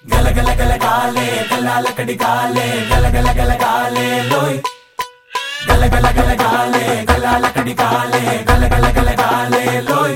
गल गल गल गाले गला लकड़ी गाले गल गल गल गाले लोई गल गल गल गाले गला लकड़ी गाले गल गल गल गाले लोई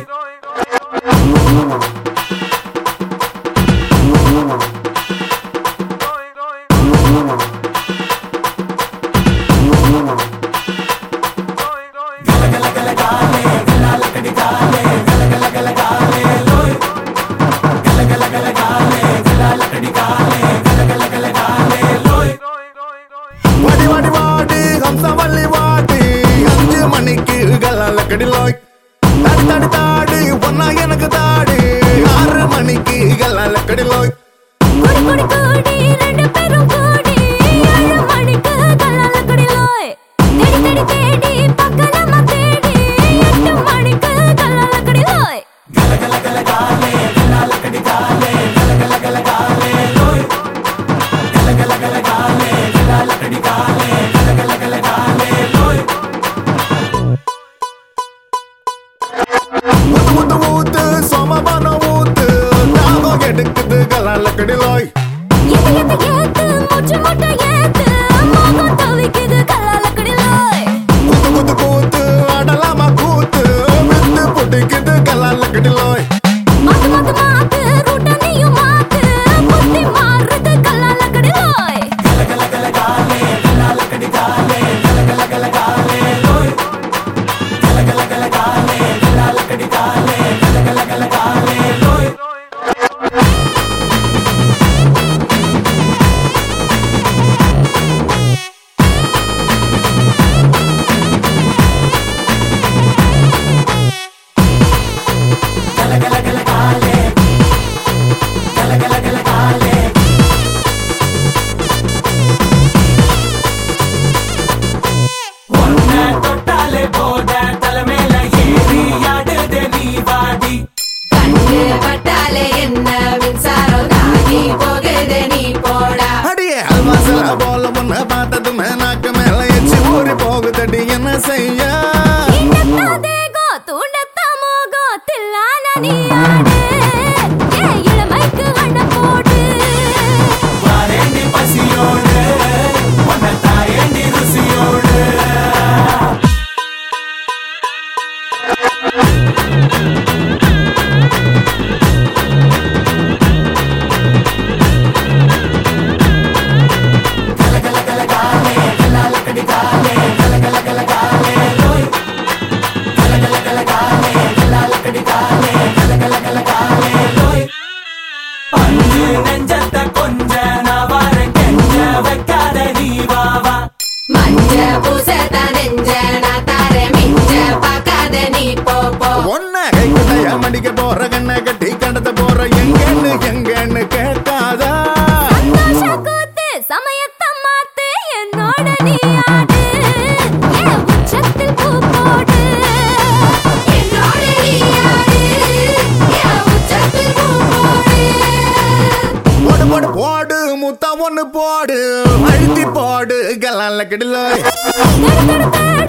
गल गल गल गाले गला लकड़ी गाले गल गल गल गाले लोई गल गल गल गाले गला लकड़ी गाले गल गल गल गाले लोई वाडी वाडी वाडी हंसवल्ली वाडी 5 மணிக்கு गला लकड़ी लोई ताड़ी ताड़ी ताड़ी वन्ना எனக்கு தாடி 6 மணிக்கு गला लकड़ी लोई कोड़ी कोड़ी कोड़ी ரெண்டு பேரும் கோடி 7 மணிக்கு गला लकड़ी लोई தேடி தேடி தேடி பக்கலமா தேடி 8 மணிக்கு गला लकड़ी लोई गल गल गल गाले गला लकड़ी गाले गल गल गल गाले लोई गल गल गल गाले गला लकड़ी गाले गल गल गल गाले लोई ஊத்து ஊத்து ஊத்து சோமபான ஊத்து தாகம் எடுக்குது गला लकड़ी लोई ஏத்து ஏத்து மூச்சு முட்டை ஏத்து மோகம் தவிக்குது गला लकड़ी लोई கூத்து கூத்து கூத்து ஆடலாமா கூத்து வித்து புடிக்குது गला लकड़ी लोई மாத்து மாத்து மாத்து ரூட்ட நீயும் மாத்து புத்தி மாறுது गला लकड़ी लोई गल गल गल गाले गला लकड़ी गाले गल गल गल गाले लोई गल गल गल गाले गला लकड़ी गाले गल गल गल गाले लोई गल गल गल गाले गल गल गल गाले ஒன்ன தொட்டாலே போட தலைமையில ஏறி ஆடுதே நீ வாடி கண்ணு பட்டாலே என்ன மின்சாரம் தாகி போகுது நீ போடா அடியே அல்வாசல போல முன்ன பார்த்ததுமே நாக்கு மேல எச்சி ஊறி போகுதடி என்ன செய்ய இன்னத்தா தேகோ தூண்டத்தா மோகோ தில்லான நீ ஆடு ஏ இளமைக்கு வண்ண போடு வாரேண்டி பசியோடு உன்னை தாயேண்டி ருசியோடு गल गल गल गाले गला लकड़ी गाले गल गल गल गाले लोई गल गल गल गाले गला लकड़ी गाले गल गल गल गाले लोई பஞ்சு நெஞ்சத்த கொஞ்ச நான் வார கெஞ்ச வைக்காத நீ வாவா மஞ்ச பூசத்த நெஞ்ச நான் தார மிஞ்ச பார்க்காத நீ போ போ ஒன்ன கைக்குட்டைய மடிக்க போற கண்ணை கட்டி கடத்த போற எங்கன்னு கேட்காதா சந்தோஷ கூத்து சமயத்தை மாத்து என்னோட நீ ஆடு ஏ உச்சத்தில் பூ போடு என்னோட நீ யாரு என் உச்சத்தில் பூ போடு போடு போடு போடு முத்தம் ஒண்ணு போடு அழுத்தி போடு गला लकड़ी लोई தடு தடு தடு